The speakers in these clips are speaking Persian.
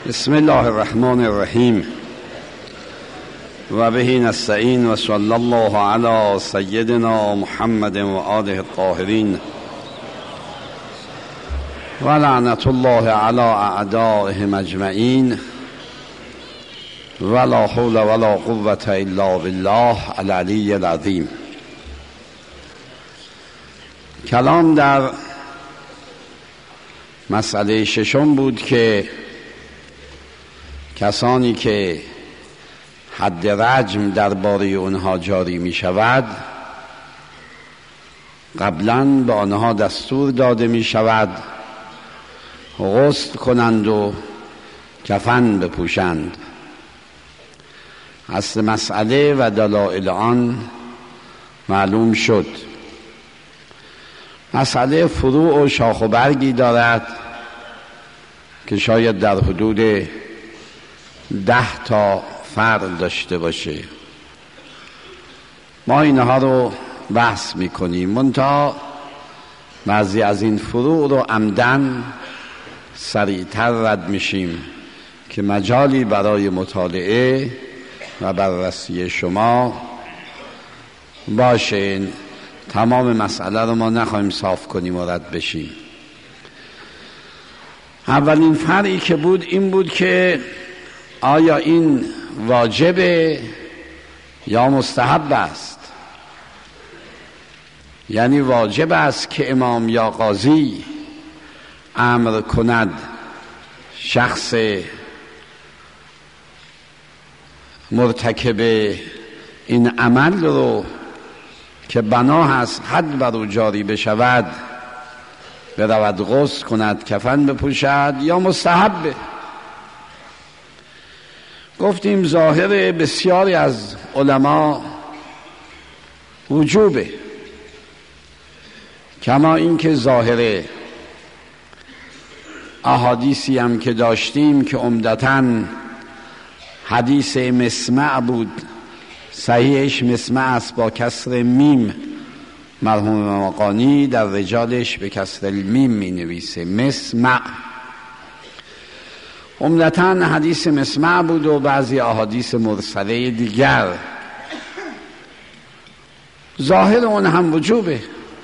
بسم الله الرحمن الرحیم و به نستعین و صلی الله علی سیدنا محمد و آله الطاهرین و لعنت الله علی اعدائهم اجمعین ولا حول ولا قوة الا بالله العلی العظیم. کلام در مسئله ششم بود که کسانی که حد رجم درباره اونها جاری می شود قبلا به آنها دستور داده می شود غسل کنند و کفن بپوشند. اصل مسئله و دلایل آن معلوم شد. مسئله فروع و شاخ و برگی دارد که شاید در حدود 10 تا فرع داشته باشه. ما اینها رو بحث میکنیم، منتها بعضی از این فروع رو عمدن سریعتر رد میشیم که مجالی برای مطالعه و بررسی شما باشه. تمام مسئله رو ما نخواهیم صاف کنیم و رد بشیم. اولین فرعی که بود این بود که آیا این واجبه یا مستحب است؟ یعنی واجب است که امام یا قاضی امر کند شخص مرتکب این عمل رو که بنا هست حد بر او جاری بشود برود غسل کند کفن بپوشد یا مستحبه؟ گفتیم ظاهر بسیاری از علما وجوبه، کما اینکه ظاهر احادیثی هم که داشتیم که عمدتاً حدیث مسمع بود، صحیحش مسمع است با کسر میم، مرحوم مقانی در رجالش به کسر المیم می نویسه مسمع. عمدتاً حدیث مسمع بود و بعضی احادیث مرسله دیگر. ظاهر اون هم وجوبه،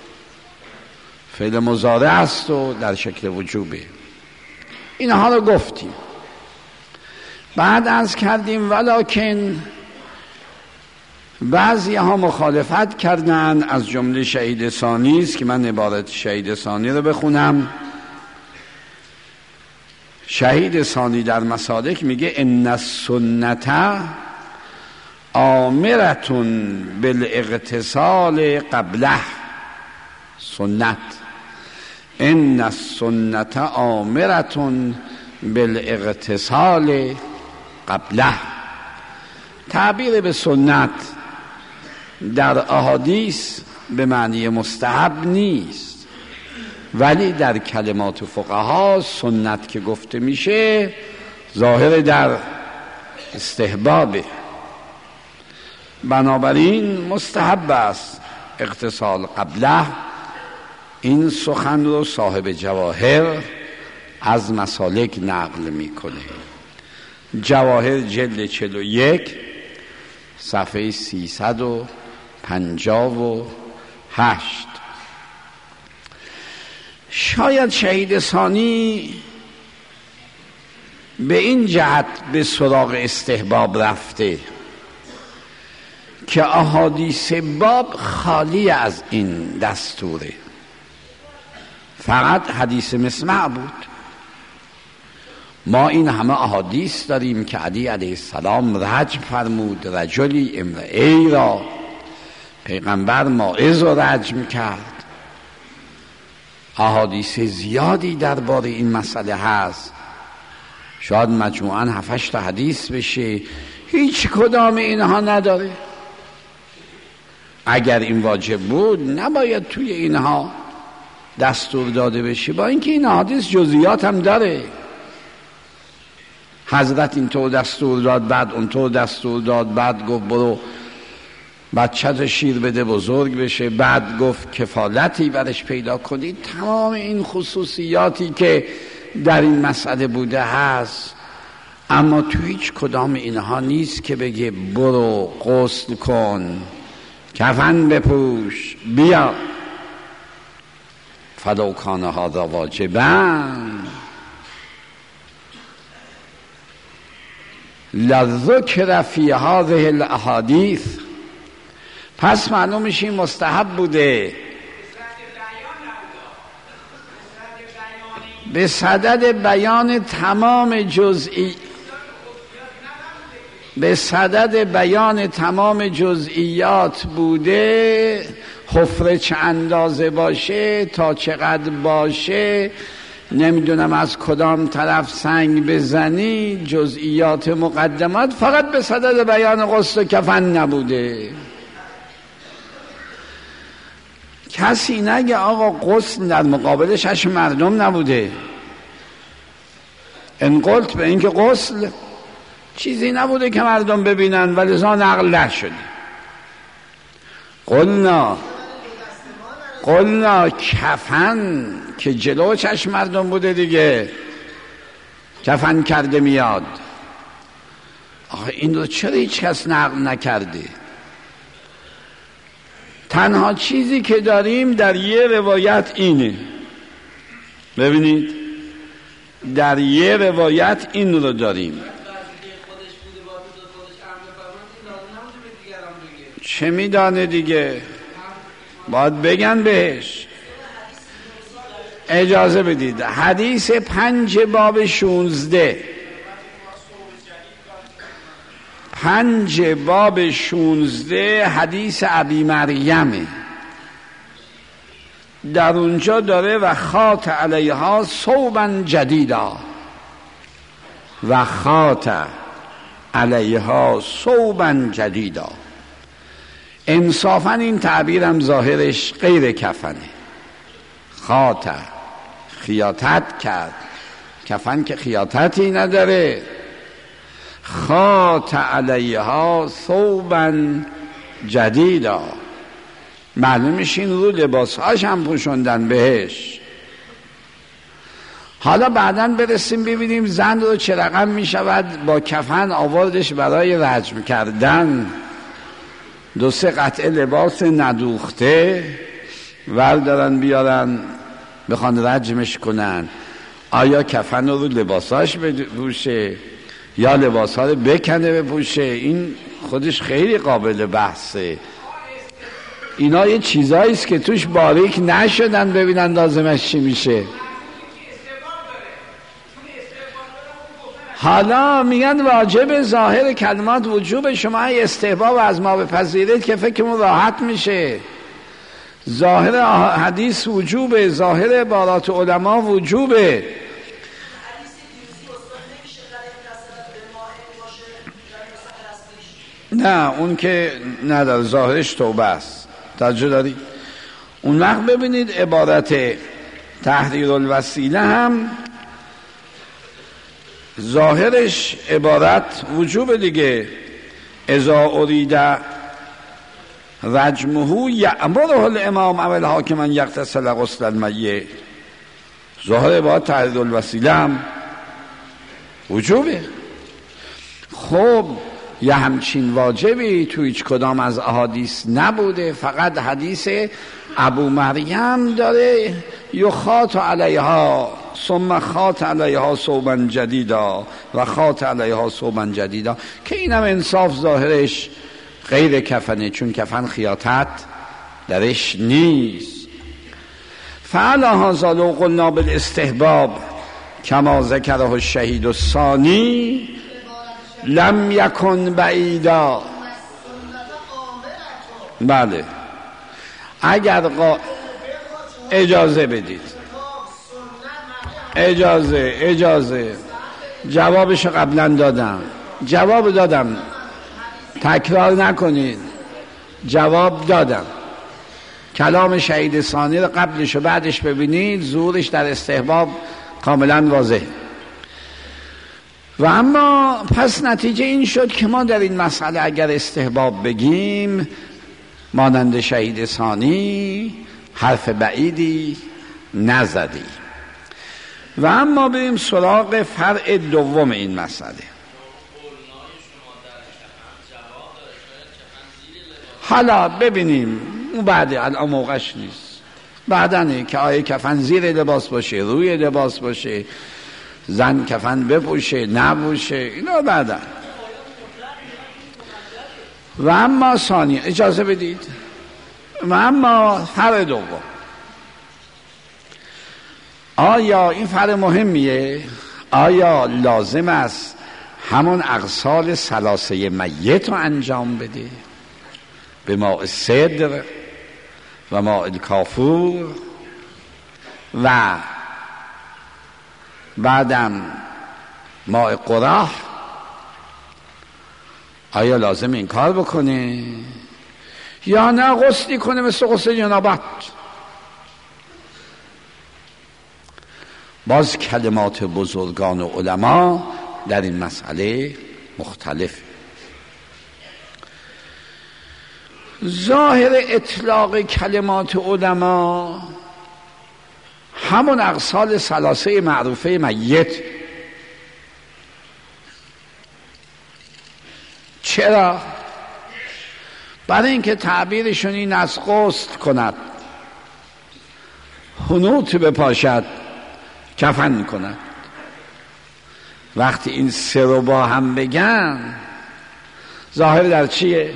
فعل مضارع است و در شکل وجوبه. اینها رو گفتیم. بعد عرض کردیم ولکن بعضی ها مخالفت کردن، از جمله شهید ثانی است که من عبارت شهید ثانی رو بخونم. شهید ثانی در مسالک میگه ان السنت آمرتون بالاغتسال قبله. سنت ان السنت آمرتون بالاغتسال قبله. تعبیر به سنت در احادیث به معنی مستحب نیست، ولی در کلمات فقها سنت که گفته میشه ظاهر در استحبابه. بنابراین مستحب است اغتسال قبله. این سخن رو صاحب جواهر از مسالک نقل میکنه. جواهر جلد 41 صفحه 358. شاید شهید ثانی به این جهت به سراغ استحباب رفته که احادیث باب خالی از این دستوره، فقط حدیث مسمع بود. ما این همه احادیث داریم که علی علیه السلام رجم فرمود، رجلی امرئی را پیغمبر موعظ و رجم کرد. احادیث زیادی درباره این مسئله هست، شاید مجموعاً 7-8 تا حدیث بشه، هیچ کدام اینها نداره. اگر این واجب بود نباید توی اینها دستور داده بشه، با اینکه این حدیث جزئیات هم داره. حضرت اینطور دستور داد، بعد اونطور دستور داد، بعد گفت برو بچه شیر بده بزرگ بشه، بعد گفت کفالتی برش پیدا کنید. تمام این خصوصیاتی که در این مسئله بوده هست اما تو هیچ کدام اینها نیست که بگه برو غسل کن، کفن بپوش، بیا. فلو کان هذا واجبا لذکر فی هذه الاحادیث. پس معلوم میشه مستحب بوده به صدد بیان تمام جزئیات بوده. حفره چه اندازه باشه، تا چقدر باشه، نمیدونم از کدام طرف سنگ بزنی، جزئیات مقدمات، فقط به صدد بیان غسل و کفن نبوده. کسی نگه آقا غسل در مقابل چشم مردم نبوده. انقلت به اینکه غسل چیزی نبوده که مردم ببینن و لذا نقل نشده. قلنا کفن که جلو چشم مردم بوده دیگه، کفن کرده میاد. آخه این رو چرا هیچ کس نقل نکرده؟ تنها چیزی که داریم در یه روایت اینه، ببینید در یه روایت این رو داریم. چه میدانه دیگه، باید بگن بهش. اجازه بدید حدیث 5 باب 16 5 باب 16 حدیث ابی مریم، در اونجا داره و خات علیها ثوبا جدیدا، و خات علیها ثوبا جدیدا. انصافا این تعبیرم ظاهرش غیر کفنه. خات خیاطت کرد، کفن که خیاطتی نداره. خات علیها ثوبا جدیدا، معلومش این رو لباسهاش هم پوشوندن بهش. حالا بعداً برسیم ببینیم زن رو چه رقم می شود با کفن آوردش برای رجم کردن. 2-3 قطعه لباس ندوخته وردارن بیارن بخوان رجمش کنن. آیا کفن رو لباساش بپوشه یا لباسها رو بکنه بپوشه؟ این خودش خیلی قابل بحثه. اینا یه چیزاییست که توش باریک نشدن ببینن لازمش چی میشه. حالا میگن واجب ظاهر کلمات وجوب، شما استحباب از ما بپذیرید که فکرمون راحت میشه. ظاهر حدیث وجوبه، ظاهر عبارات علما وجوبه. نه اون که نداره، ظاهرش توبه است. توجه داری؟ اون وقت ببینید عبارت تحریر الوسیله هم ظاهرش عبارت وجوب دیگه. اذا ارید رجمه یأمره الامام او الحاکم ان یغتسل غسل المیت. ظاهر عبارت تحریر الوسیله هم وجوبه. خب یه همچین واجبی تو هیچ کدام از احادیث نبوده، فقط حدیث ابو مریم داره یخات علیها ثم خات علیها ثوبا جدیدا و خات علیها ثوبا جدیدا، که اینم انصاف ظاهرش غیر کفنه، چون کفن خیاطت درش نیست. فعلا هذا لو قلنا بالاستحباب کما ذکره الشهید الثانی لم یکن بعیدا. بله اگر اجازه بدید، اجازه جوابش قبلا دادم، جواب دادم، تکرار نکنید، جواب دادم. کلام شهید ثانی رو قبلش و بعدش ببینید، ظهورش در استحباب کاملا واضح. و اما پس نتیجه این شد که ما در این مسئله اگر استحباب بگیم مانند شهید ثانی حرف بعیدی نزدی. و اما بریم سراغ فرع دوم این مسئله. حالا ببینیم اون بعد الان موقعش نیست، بعدنه که آیه کفن زیر لباس باشه، روی لباس باشه، زن کفن بپوشه نپوشه، اینا بعدن. و اما ثانیه اجازه بدید، و اما فرع دوم، آیا این فرع مهمیه؟ آیا لازم است همون اغسال ثلاثه میت رو انجام بده به ماء صدر و ماء کافور و بعدم ماء قرح؟ آیا لازم این کار بکنه یا نه غسلی کنه مثل غسل جنابت؟ باز کلمات بزرگان و علما در این مسئله مختلف. ظاهر اطلاق کلمات علما همون اغسال ثلاثه معروفه میت. چرا؟ برای اینکه تعبیرشون این از غسل کند، حنوط بپاشد، کفن کند. وقتی این سه رو با هم بگن ظاهر در چیه؟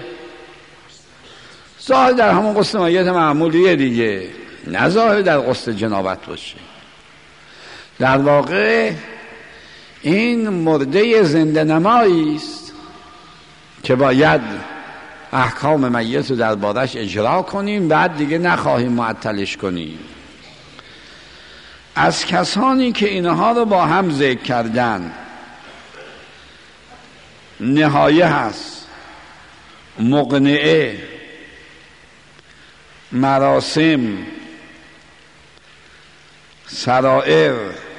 ظاهر در همون غسل میت معمولیه دیگه، نه ظاهر در غسل جنابت باشه. در واقع این مرده زنده نمایی است که باید احکام میت رو در بارش اجرا کنیم، بعد دیگه نخواهیم معطلش کنیم. از کسانی که اینها رو با هم ذکر کردن نهایه هست، مقنعه، مراسم، سرائر،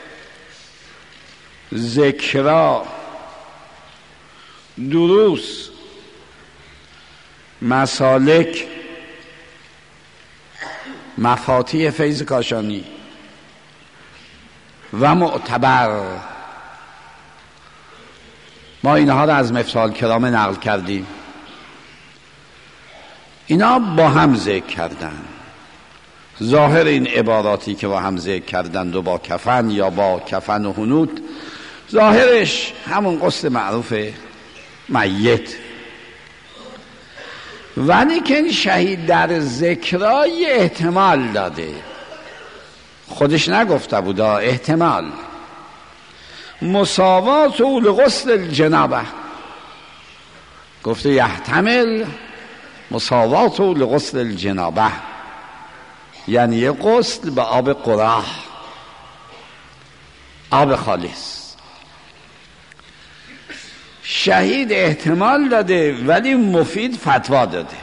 ذکرا، دروس، مسالک، مفاتیح فیض کاشانی و معتبر. ما اینها رو از مفتاح الکرام نقل کردیم. اینا با هم ذکر کردن. ظاهر این عباراتی که با هم ذکر کردند و با کفن یا با کفن و حنوط، ظاهرش همون غسل معروف میت. ولی که این شهید در ذکرای احتمال داده، خودش نگفته بودا، احتمال. مساوات لغسل الجنابه، گفته یحتمل مساوات لغسل الجنابه، یعنی یه غسل به آب قرح، آب خالص. شهید احتمال داده ولی مفید فتوا داده.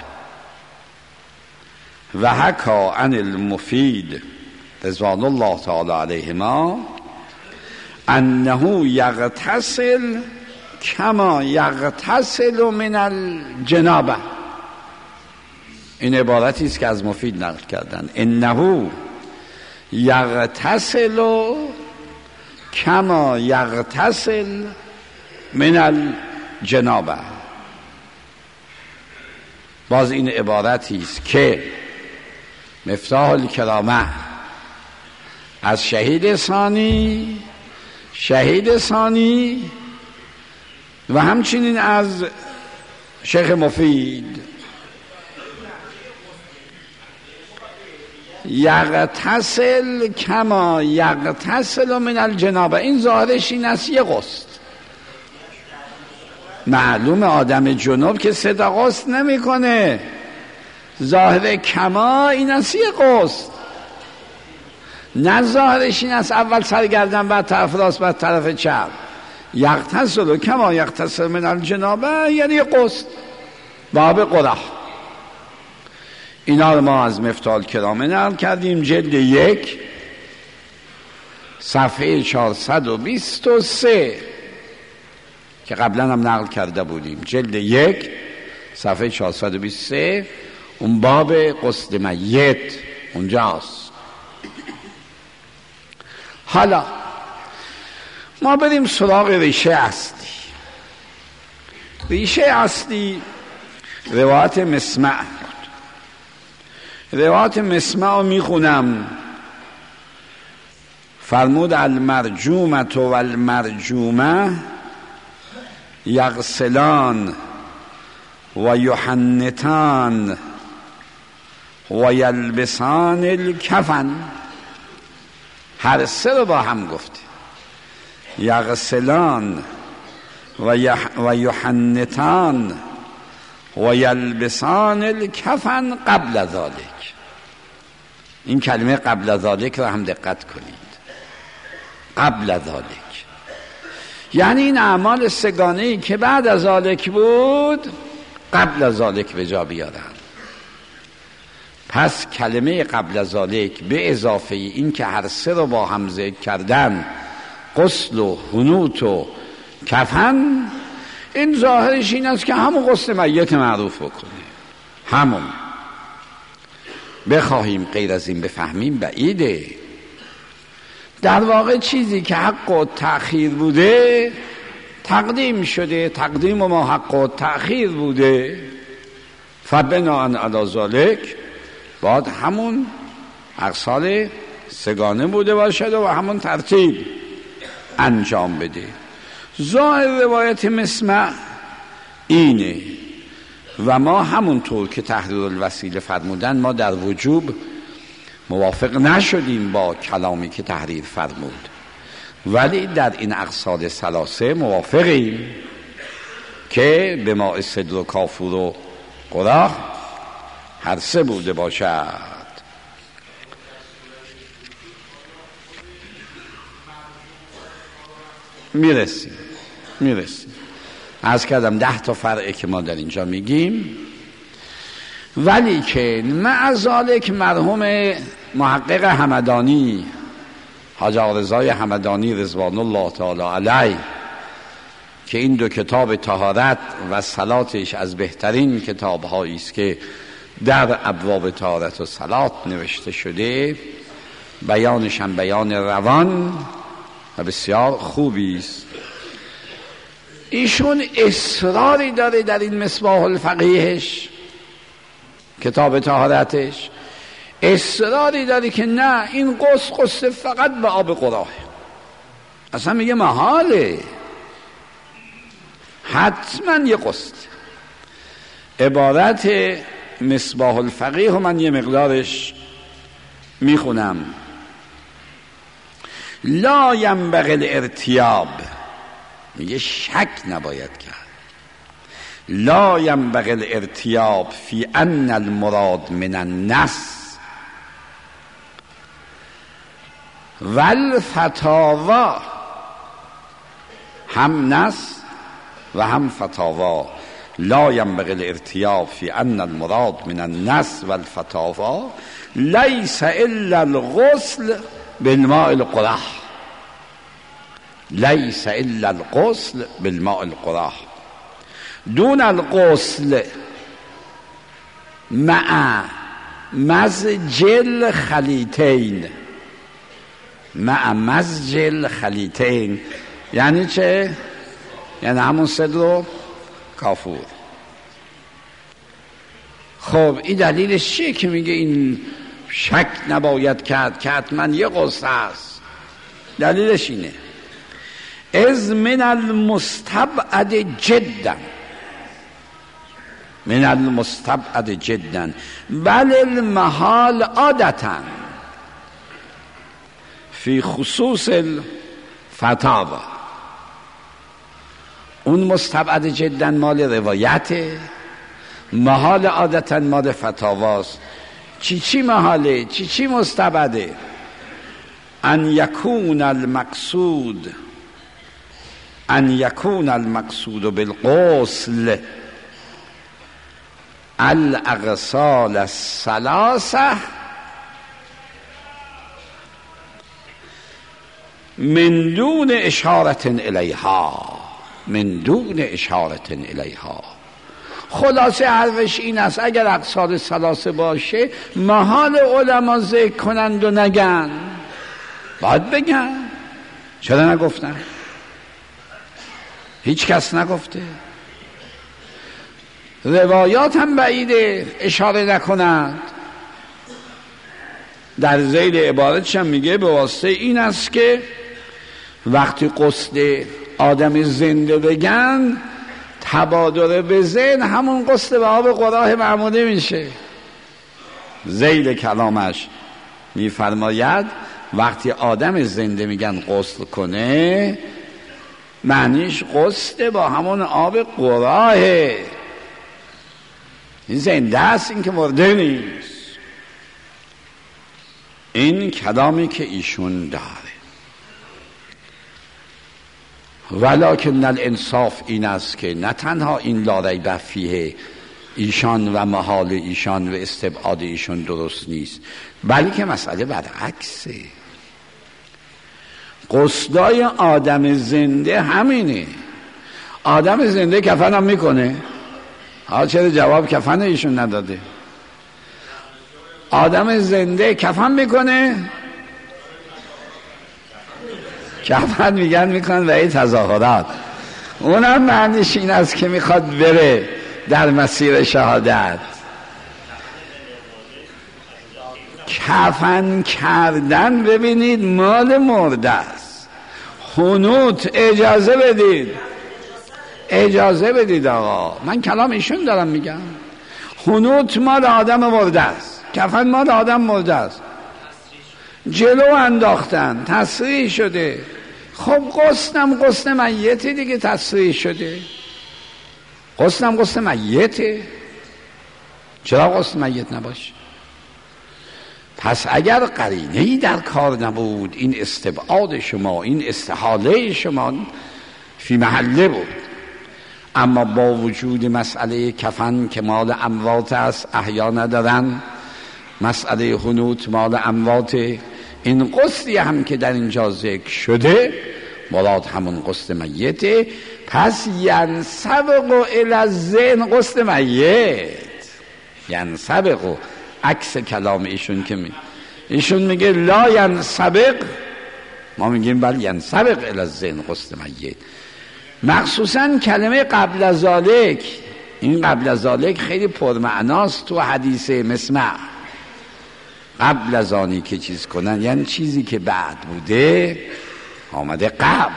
و حکا عن المفید رضوان الله تعالی علیهما انه یغتسل کما یغتسل من الجنابه. این عبارتی است که از مفید نقل کردن. انه یغتسل کما یغتسل من الجنابه. باز این عبارتی است که مفتاح الکرامه از شهید ثانی و همچنین از شیخ مفید یغتسل کما یغتسل من الجنابه. این ظاهرش این است یه غسل. معلوم آدم جنوب که صدا غسل نمی کنه. ظاهر کما این است یه غسل، نه ظاهرش این است اول سرگردن بعد طرف راست بعد طرف چپ. یغتسل کما یغتسل من الجنابه یعنی یه غسل باب قرح. اینا رو ما از مفتاح الکرام نقل کردیم، جلد 1 صفحه 423 که قبلا هم نقل کرده بودیم. جلد 1 صفحه 423 اون باب غسل میت اونجاست. حالا ما بریم سراغ ریشه اصلی. ریشه اصلی روایت مسمع بود. روایت مسمع رو میخونم. فرمود المرجومة و المرجومه یغسلان و یحنتان و یلبسان الکفن. هر سه رو با هم گفته، یغسلان و یحنتان و یلبسان الکفن قبل ذالک. این کلمه قبل ذالک رو هم دقت کنید. قبل ذالک یعنی این اعمال سگانه‌ای که بعد از ذالک بود قبل از ذالک به جا بیارن. پس کلمه قبل از ذالک به اضافه این که هر سه رو با هم ذکر کردن، غسل و حنوط و کفن، این ظاهرش این است که همون غسل میت معروف بکنه. همون بخواهیم غیر از این بفهمیم بعیده. در واقع چیزی که حق و تأخیر بوده تقدیم شده، تقدیم و ما حق و تأخیر بوده، فبناء علی ذالک باید همون اقسال سگانه بوده باشد و همون ترتیب انجام بده. ظاهر روایت مسمع اینه و ما همونطور که تحریر الوسیله فرمودن ما در وجوب موافق نشدیم با کلامی که تحریر فرمود، ولی در این اقصاد ثلاثه موافقیم که به ماء سدر و کافور و قرح هر سه بوده باشد. میرسیم عرض کردم 10 تا فرعه که ما در اینجا میگیم، ولی که مع ذالک مرحوم محقق همدانی حاج آقا رضای همدانی رضوان الله تعالی علیه که این 2 کتاب طهارت و صلاتش از بهترین کتاب‌هایی است که در ابواب طهارت و صلات نوشته شده، بیانش هم بیان روان و بسیار خوبی است. ایشون اصراری داره در این مصباح الفقیهش، کتاب طهارتش، اصراری داره که نه این غسل فقط به آب قرآه. اصلا میگه محاله، حتما یه غسل. عبارت مصباح الفقیه و من یه مقدارش میخونم. لا ینبغی الارتیاب، میگه شک نباید کرد. لا ینبغی الارتیاب فی ان المراد من النص والفتاوا، هم نص و هم فتاوا. لا ینبغی الارتیاب فی ان المراد من النص والفتاوا لیس الا الغسل بالماء القرح، لیس الا الغسل بالماء القرح دون الغسل مع مزج الخلیطین. مع مزج الخلیطین یعنی چه؟ یعنی همون سدر و کافور. خب این دلیلش چیه که میگه این شک نباید کرد که حتما یه غسل هست؟ دلیلش اینه از من المستبعد جدا، من المستبعد جدا بل المحال عادتا فی خصوص الفتاوا. اون مستبعد جدا مال روایته، محال عادتا مال فتاواست. چی محاله؟ چی مستبعده؟ ان یکون المقصود بالغسل الاغسال الثلاثه من دون اشارت الیها، من دون اشارت الیها. خلاصه حرفش این است اگر اقصاد ثلاثه باشه محال علما ذکر کنند و نگن. باید بگن. چرا نگفتن؟ هیچ کس نگفته. روایات هم بعیده اشاره نکنند. در ذیل عبارتش هم میگه به واسطه این است که وقتی قصد آدم زنده بگن تبادر به ذهن همون قصد به آب قراه معموله میشه. ذیل کلامش میفرماید وقتی آدم زنده میگن غسل کنه معنیش قصد با همون آب قراهه. این زنده است، این که مرده نیست. این کلامی که ایشون داره. ولکن الانصاف این است که نه تنها این لا ریب فیه ایشان و محال ایشان و استبعاد ایشان درست نیست، بلکه مسئله برعکسه. قصدای آدم زنده همینه. آدم زنده کفن هم میکنه. چرا جواب کفن ایشون نداده؟ آدم زنده کفن میکنه؟ کفن میکنن و این تظاهرات اونم معنیش این است که میخواد بره در مسیر شهادت. کفن کردن ببینید مال مرده است. حنوط اجازه بدید آقا، من کلام ایشون دارم میگم. حنوط مال آدم مرده است، کفن مال آدم مرده است. جلو انداختن تصریح شده. خب غسل میته دیگه تصریح شده. غسل میته. چرا غسل میت نباشه؟ پس اگر قرینه‌ای در کار نبود این استبعاد شما، این استحاله شما فی محله بود. اما با وجود مسئله کفن که مال اموات است، احیا ندارن، مسئله حنوط مال اموات، این غسلی هم که در اینجا ذکر شده مراد همون غسل میته. پس ینسبق الی الذهن غسل میت، ینسبق عکس کلام ایشون که ایشون میگه لا ینسبق، ما میگیم بل ینسبق الی الذهن غسل میت. مخصوصا کلمه قبل از ذالک، این قبل از ذالک خیلی پرمعناست تو حدیث مسمع. قبل از آنی که چیز کنن یعنی چیزی که بعد بوده آمده قبل.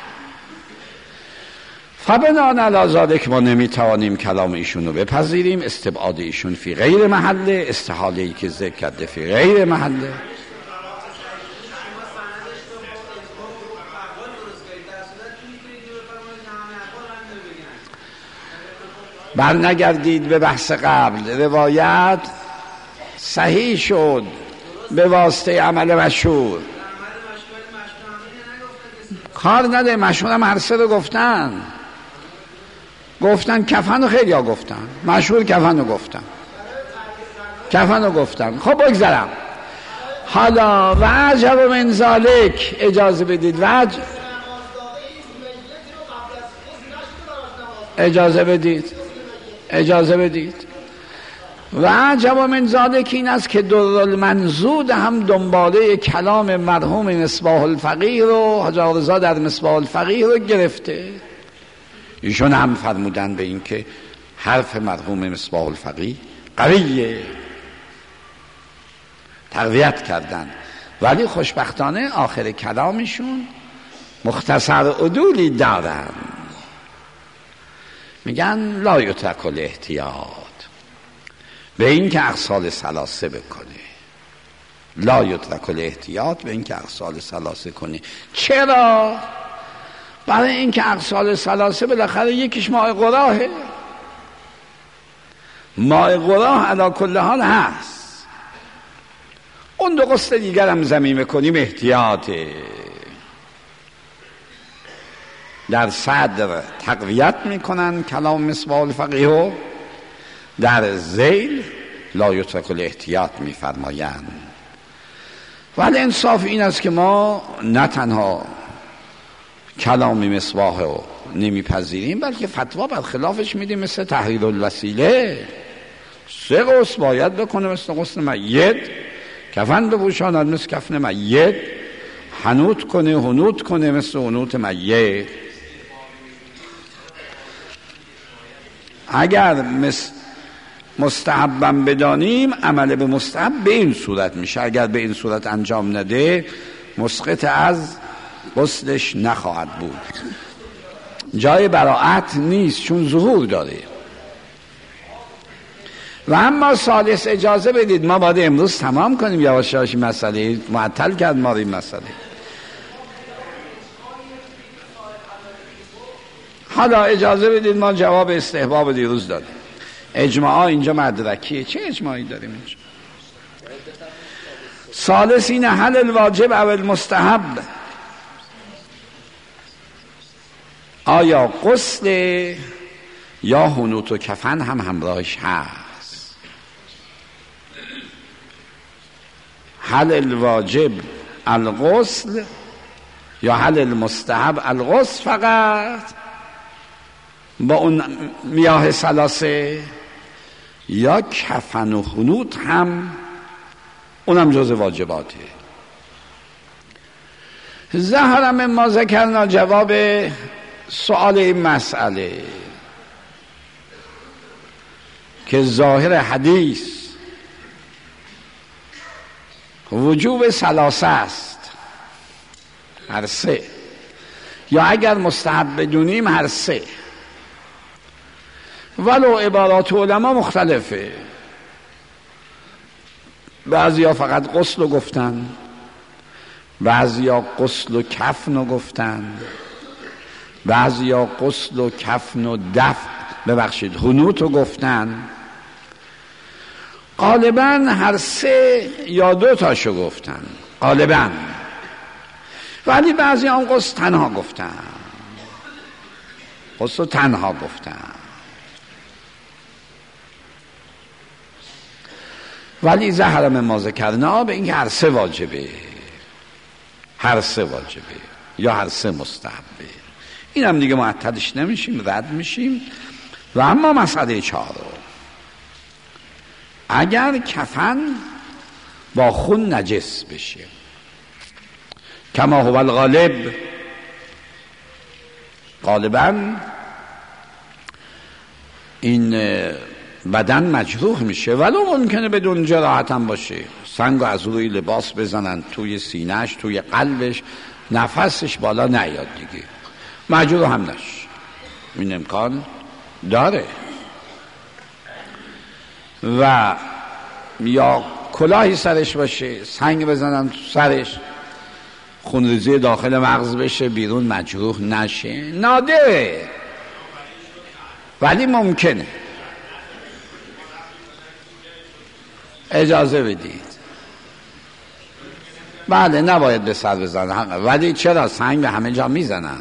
فبناء علی ذالک ما نمیتوانیم کلام ایشون رو بپذیریم. استبعاد ایشون فی غیر محله، استحاله‌ای که ذکر کرده فی غیر محله. برنگردید به بحث قبل. روایت صحیح شد به واسطه عمل مشهور. کار نده، مشهور هم هر سه رو گفتن کفن رو خیلی ها گفتن، مشهور کفن رو گفتن. خب بگذارم. حالا وجب من ذالک، اجازه بدید اجازه بدید وجب من ذالک این است که درالمنضود هم دنباله کلام مرحوم مصباح الفقیه رو، حاج آقا رضا در مصباح الفقیه رو گرفته. ایشون هم فرمودن به این که حرف مرحوم مصباح الفقیه قویه، تقویت کردن. ولی خوشبختانه آخر کلامشون مختصر عدولی دارن، میگن لا یترک الاحتیاط به این که اغسال ثلاثه بکنه. لا یترک الاحتیاط به این که اغسال ثلاثه کنه. چرا؟ برای این که اغسال ثلاثه بالاخره یکیش ماء قراهه. ماء قراه علی کل حال هست. اون دو غسل دیگر هم ضمیمه کنیم احتیاطه. در صدر تقویت میکنن کلام مصباح الفقیه، در ذیل لا یترک الاحتیاط میفرمایند. ولی انصاف این است که ما نه تنها کلام مصباح رو نمیپذیریم بلکه فتوا بر خلافش میدیم، مثل تحریر الوسیله. 3 غسل باید بکنه مثل غسل میت، کفن بپوشاند مثل کفن میت، حنوط کنه مثل حنوط میت. اگر مستحبم بدانیم عمل به مستحب به این صورت میشه، اگر به این صورت انجام نده مسقط از غسلش نخواهد بود. جای براعت نیست چون ظهور داره. و اما ثالث اجازه بدید ما باید امروز تمام کنیم، یواش یواش مسئله معطل کرد ما این مسئله. حالا اجازه بدید ما جواب استحباب دیروز دادیم. اجماع اینجا مدرکیه. چه اجماعی داریم اینجا؟ ثالث این هل الواجب او المستحب، آیا غسل یا حنوط و کفن هم همراهش هست؟ هل الواجب الغسل یا هل المستحب الغسل فقط با اون میاه ثلاثه، یا کفن و حنوط هم اونم جز واجباته؟ ظهر مما ذکرنا جواب سؤال این مسئله که ظاهر حدیث وجوب ثلاثه است، هر سه، یا اگر مستحب بدونیم هر سه، ولو عبارات علما مختلفه. بعضیا فقط غسل رو گفتن، بعضیا غسل و کفن رو گفتن، بعضیا غسل و کفن و حنوط رو گفتن. غالبا هر سه یا دو تاشو گفتن غالبا، ولی بعضی هم غسل تنها گفتن، غسل تنها گفتن. ولی ظهر مما ذکرنا به این که هر سه واجبه، هر سه واجبه یا هر سه مستحبه. این هم دیگه معطلش نمیشیم، رد میشیم. و اما مسئله 4، اگر کفن با خون نجس بشه کما هو الغالب، غالبا این بدن مجروح میشه، ولو ممکنه بدون جراحت هم باشه، سنگ از روی لباس بزنن توی سینهش، توی قلبش، نفسش بالا نیاد دیگه، مجروح هم نشه، این امکان داره. و یا کلاهی سرش باشه، سنگ بزنن تو سرش، خونریزی داخل مغز بشه، بیرون مجروح نشه، نادره ولی ممکنه. اجازه بدید. بله نباید به سر بزنن، ولی چرا سنگ به همه جا میزنن؟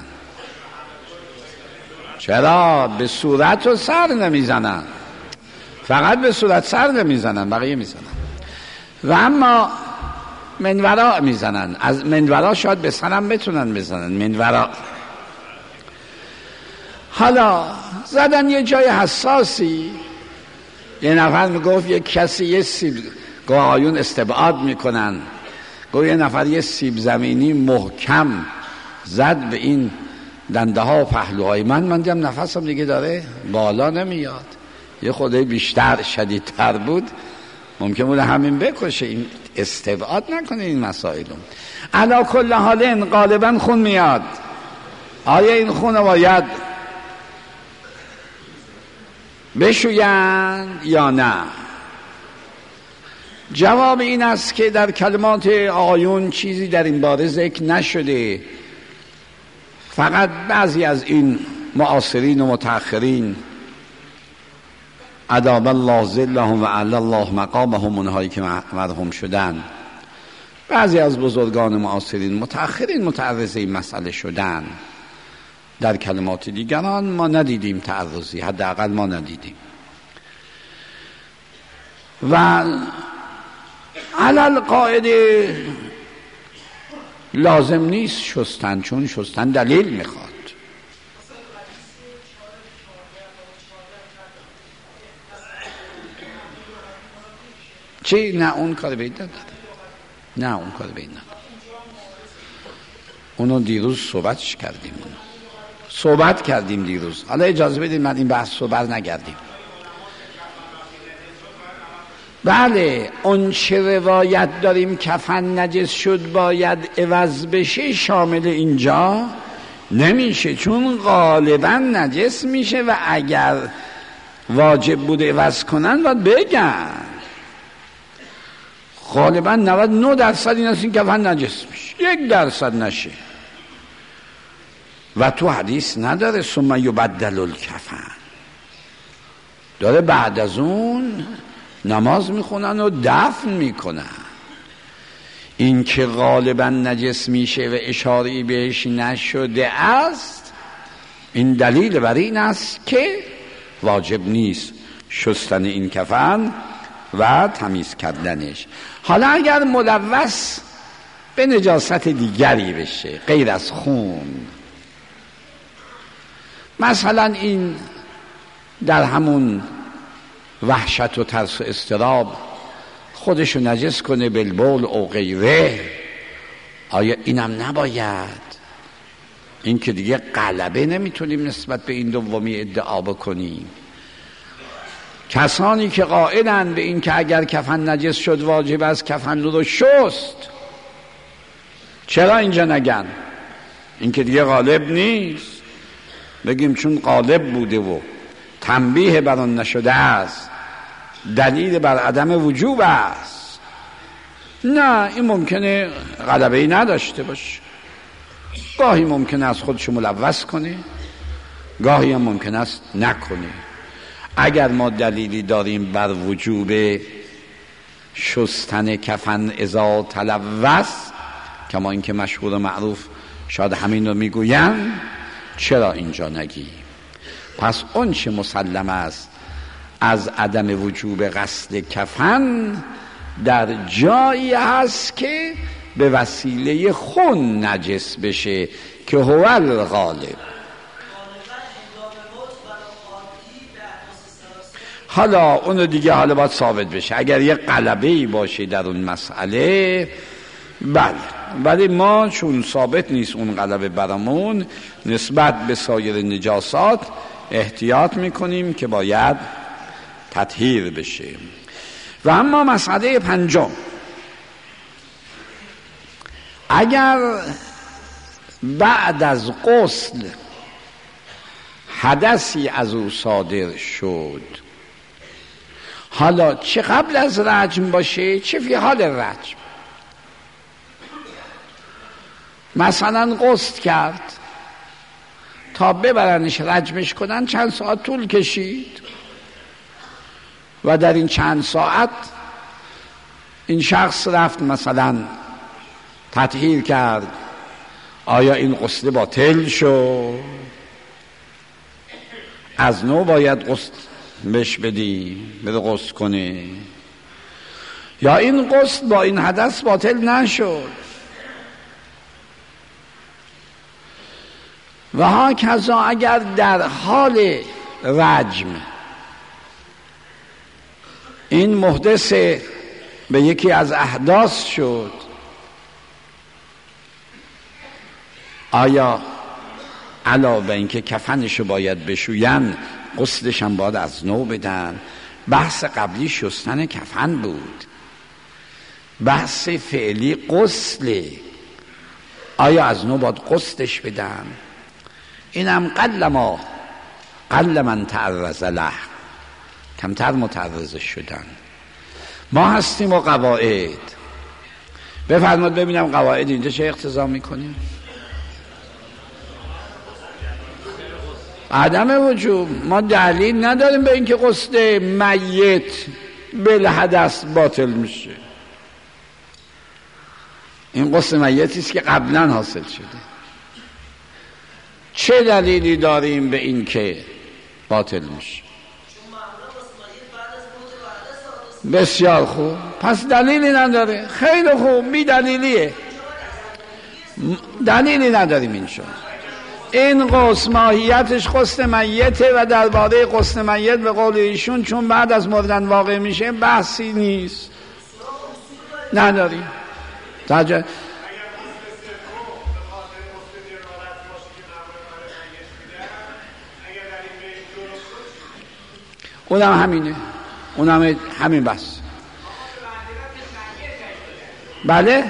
چرا به صورت و سر نمیزنن؟ فقط به صورت سر نمیزنن، بقیه میزنن. و اما منورا میزنن، از منورا شاید به سرم بتونن بزنن، منورا. حالا زدن یه جای حساسی، یه نفر میگفت یک کسی یه سیب، آقایون استبعاد میکنن، گفت یه نفر یه سیب زمینی محکم زد به این دنده ها و پهلوهای من دیدم نفسم دیگه داره بالا نمیاد، یه خودی بیشتر شدیدتر بود، ممکن بود همین بکشه. این استبعاد نکنه این مسائل. علا کل حال غالبا خون میاد. آیا این خون باید بشوین یا نه؟ جواب این است که در کلمات آقایون چیزی در این باره ذکر نشده، فقط بعضی از این معاصرین و متأخرین ادام الله ظلهم و اعلی الله مقامهم، اونهایی که مرحوم شدن، بعضی از بزرگان معاصرین متأخرین متعرض این مسئله شدن. در کلمات دیگران ما ندیدیم تعرضی، حداقل ما ندیدیم. و علل قاعده لازم نیست شستن، چون شستن دلیل میخواد. چی؟ نه اون کار بید نداره، نه اون کار بید نداره، اونو دیروز صحبتش کردیم، اونو صحبت کردیم دیروز. حالا اجازه بدید من این بحث رو بر نگردیم. بله، اون چه روایت داریم کفن نجس شد باید عوض بشه شامل اینجا نمیشه، چون غالبا نجس میشه و اگر واجب بوده عوض کنن باید بگن. غالبا 99% این است این کفن نجس میشه، 1% نشه. و تو حدیث نداره ثم یبدل الکفن، داره بعد از اون نماز میخونن و دفن میکنن. این که غالبا نجس میشه و اشاره‌ای بهش نشده است، این دلیل بر این است که واجب نیست شستن این کفن و تمیز کردنش. حالا اگر ملوث به نجاست دیگری بشه غیر از خون، مثلا این در همون وحشت و ترس و اضطراب خودشو نجس کنه بالبول او غیره، آیا اینم نباید؟ این که دیگه غلبه نمیتونیم نسبت به این دومی ادعا بکنیم. کسانی که قائلن به این که اگر کفن نجس شد واجب است کفن رو شست، چرا اینجا نگن؟ این که دیگه غالب نیست. بگیم چون غالب بوده و تنبیه بر آن نشده است دلیل بر عدم وجوب است. نه، این ممکنه غلبه‌ای نداشته باشه، گاهی ممکنه از خودشو ملوث کنه، گاهی هم ممکنه است نکنه. اگر ما دلیلی داریم بر وجوب شستن کفن اذا تلوث، کما اینکه مشهور و معروف شاید همین رو میگوین، چرا اینجا نگی؟ پس اون چه مسلم است از عدم وجوب غسل کفن در جایی هست که به وسیله خون نجس بشه که هو الغالب. حالا اونو دیگه حالا باید ثابت بشه. اگر یه غلبه‌ای باشه در اون مسئله بله، ولی ما چون ثابت نیست اون غلبه برامون، نسبت به سایر نجاسات احتیاط میکنیم که باید تطهیر بشه. و اما مسئله پنجم، اگر بعد از غسل حدثی از او صادر شد، حالا چه قبل از رجم باشه چه فی حال رجم، مثلا غسل کرد تا ببرنش رجمش کنن چند ساعت طول کشید و در این چند ساعت این شخص رفت مثلا تطهیر کرد، آیا این غسل باطل شد؟ از نو باید غسل بهش بدی بده غسل کنه، یا این غسل با این حدث باطل نشد؟ و هاکذا اگر در حال رجم این محدث به یکی از احداث شد، آیا علاوه اینکه کفنشو باید بشوین غسلش هم باید از نو بدن؟ بحث قبلی شستن کفن بود، بحث فعلی غسل، آیا از نو باید غسلش بدن؟ اینم قل من تعرض له، کمتر متعرض شدن. ما هستیم و قواعد. بفرماد ببینم قواعد اینجا چه اقتضا میکنیم؟ عدم وجوب. ما دلیل نداریم به اینکه غسل میت بالحدث باطل میشه. این غسل میتی است که قبلا حاصل شده. چه دلیلی داریم به این که باطل میشه؟ بسیار خوب، پس دلیلی نداره. خیلی خوب، بی دلیلیه، دلیلی نداریم اینجا. این غسل ماهیتش غسل میته و درباره غسل میت به قول ایشون چون بعد از مردن واقع میشه بحثی نیست، نداریم. اونم همینه، اونم همین بس. بله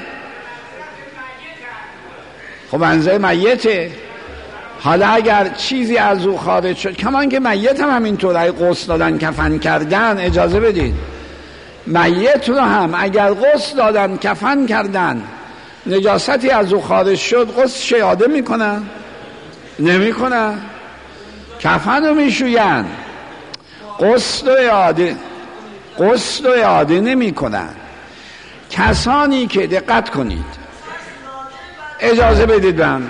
خب منزل میته. حالا اگر چیزی از او خارج شد، کمان که میت هم همینطور، اگه غسل دادن کفن کردن، اجازه بدید میت رو هم اگر غسل دادن کفن کردن نجاستی از او خارج شد، غسل یاده میکنن؟ نمیکنن. کفن رو میشوین، غسل و یاده نمیکنن. کسانی که دقت کنید، اجازه بدید من،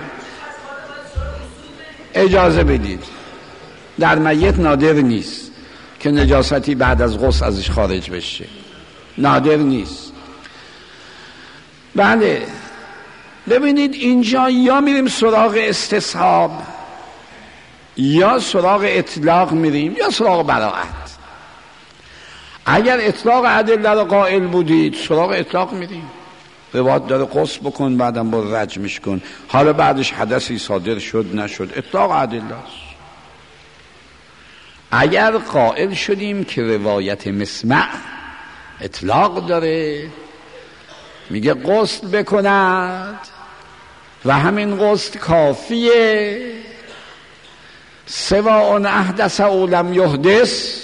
اجازه بدید، در میت نادر نیست که نجاستی بعد از غسل ازش خارج بشه، نادر نیست. بله ببینید اینجا یا میریم سراغ استصحاب یا سراغ اطلاق میریم یا سراغ براءت. اگر اطلاق ادله رو قائل بودید سراغ اطلاق میریم، روایت داره غسل بکن بعدم برو رجمش کن، حالا بعدش حدثی صادر شد نشد، اطلاق ادله است. اگر قائل شدیم که روایت مسمع اطلاق داره، میگه غسل بکند و همین غسل کافیه، سواء احدث او لم یحدث.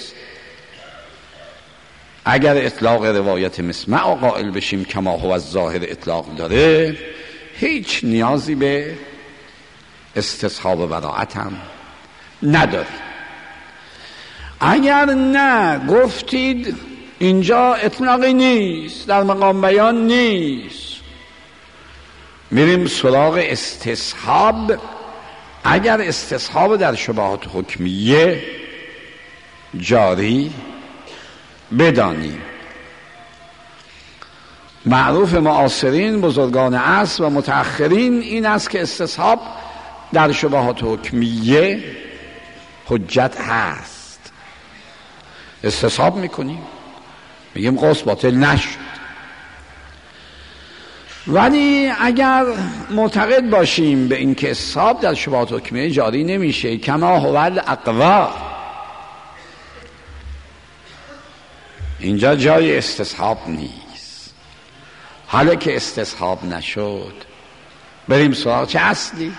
اگر اطلاق روایت مسمع قائل بشیم کما هو از ظاهر اطلاق داره، هیچ نیازی به استصحاب براءت هم نداره. اگر نه گفتید اینجا اطلاقی نیست، در مقام بیان نیست، میریم سراغ استصحاب. اگر استصحاب در شبهات حکمیه جاری بدانیم. معروف معاصرین، بزرگان عصر و متأخرین این است که استصحاب در شبهات حکمیه حجت هست. استصحاب میکنیم، میگیم غسل باطل نشد. ولی اگر معتقد باشیم به این که استصحاب در شبهات حکمیه جاری نمیشه، کما هو الاقوا، اینجا جای استصحاب نیست. حالا که استصحاب نشد بریم سراغ چه اصلی؟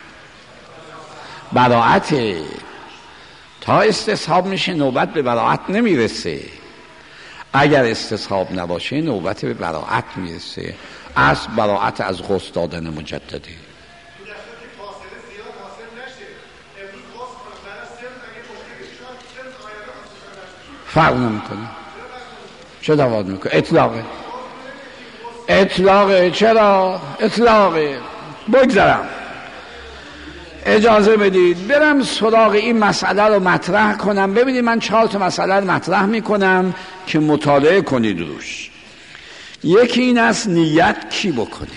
براءت. تا استصحاب میشه نوبت به براءت نمیرسه. اگر استصحاب نباشه نوبت به براءت میرسه. اصل براءت از غسل دادن مجدده. فرق نمیکنه. چه دواد میکنه؟ اطلاقه. چرا؟ اطلاقه. بگذارم، اجازه بدید برم سراغ این مسئله رو مطرح کنم. ببینید من 4 مسئله رو مطرح میکنم که مطالعه کنید روش. یکی این است نیت کی بکنه؟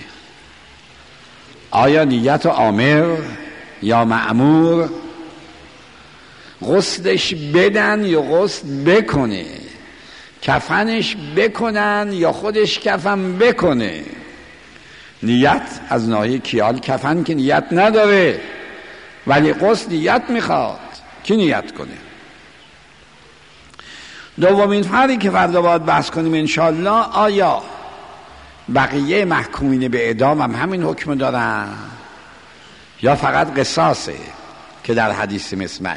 آیا نیت آمر یا مأمور؟ غسلش بدن یا غسل بکنه؟ کفنش بکنن یا خودش کفن بکنه؟ نیت از ناحیه کیال، کفن که نیت نداره ولی غسل نیت میخواد، کی نیت کنه؟ دومین فرقی که فردا باید بحث کنیم انشالله، آیا بقیه محکومین به اعدام هم همین حکم دارن یا فقط قصاصه که در حدیث مسمعی؟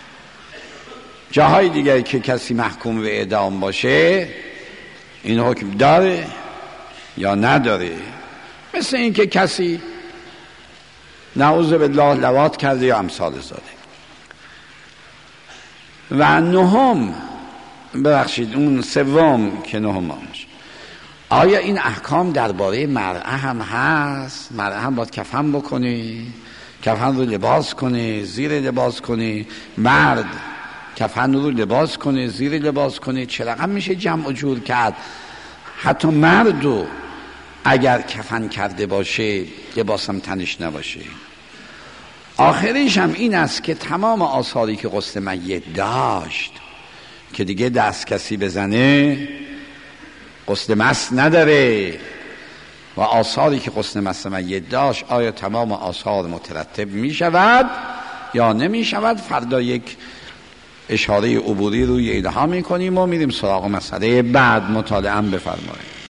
جاهای دیگه که کسی محکوم به اعدام باشه این حکم داره یا نداره؟ مثل این که کسی نعوذ بالله لواط کرده یا امثال زاده. و نهم، ببخشید اون سوم که نهم باشه، آیا این احکام درباره مرأة هم هست؟ مرأة هم باید کفن بکنه، کفن رو لباس کنه، زیر لباس کنه، مرد کفن رو لباس کنه، زیر لباس کنه، چه رقم میشه جمع و جور کرد؟ حتی مرد رو اگر کفن کرده باشه لباس هم تنش نباشه. آخریش هم این است که تمام آثاری که غسل میت داشت که دیگه دست کسی بزنه غسل مس نداره، و آثاری که غسل مس میت داشت آیا تمام آثار مترتب می شود یا نمی شود؟ فردا یک اشاره عبوری روی اینها میکنیم و میریم سراغ مسئله بعد. مطالعه بفرمایید.